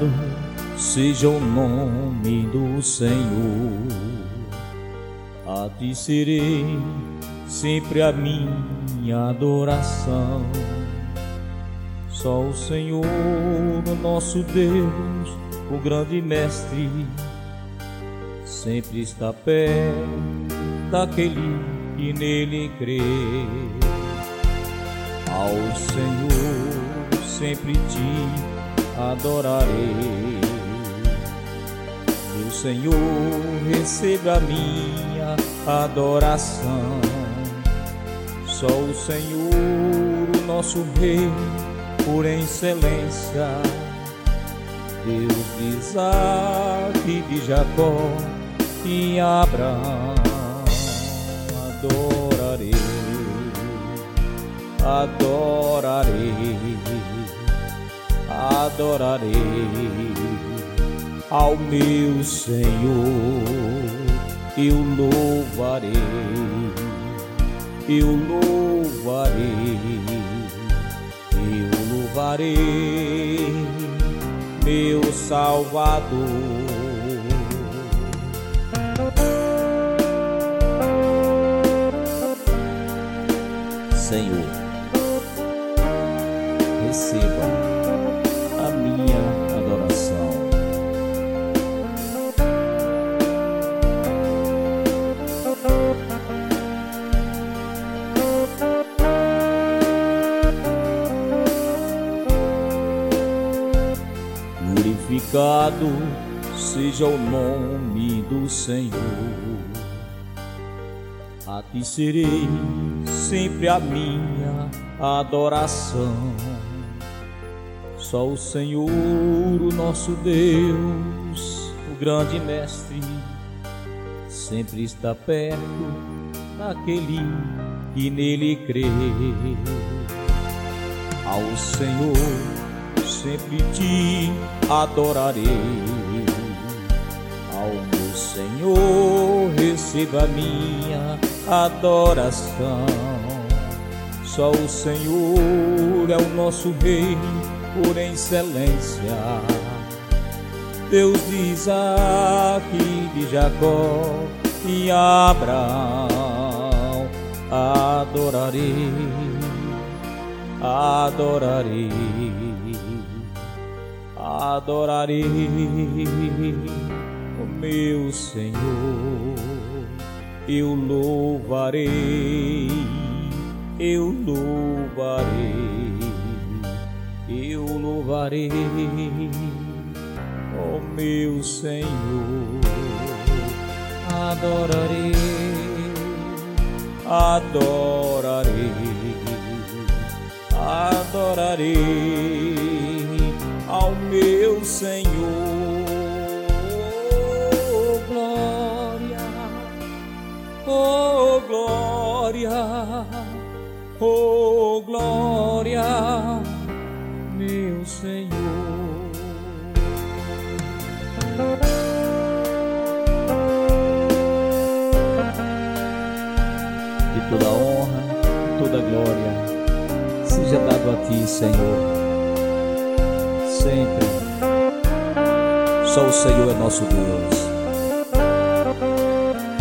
Glorificado seja o nome do Senhor. A ti serei sempre a minha adoração. Só o Senhor, o nosso Deus, o grande mestre, sempre está perto daquele que nele crê. Ao Senhor sempre te adorarei. Meu Senhor, receba a minha adoração. Só o Senhor, o nosso Rei, por excelência, Deus de Isaac e de Jacó e Abraão, adorarei, adorarei, adorarei ao meu Senhor, eu louvarei, eu louvarei, eu louvarei meu Salvador. Senhor, receba a minha adoração. Glorificado seja o nome do Senhor. A ti serei sempre a minha adoração. Só o Senhor, o nosso Deus, o grande mestre, sempre está perto daquele que nele crê. Ao Senhor sempre te adorarei. Ao meu Senhor receba a minha adoração. Só o Senhor é o nosso Rei por excelência, Deus de Isaac e de Jacó e Abraão, adorarei, adorarei, adorarei o meu Senhor, eu louvarei, eu louvarei, eu louvarei o meu Senhor, adorarei, adorarei, adorarei ao meu Senhor. Oh glória, oh glória, meu Senhor. E toda honra, toda glória seja dado a ti, Senhor. Sempre. Só o Senhor é nosso Deus.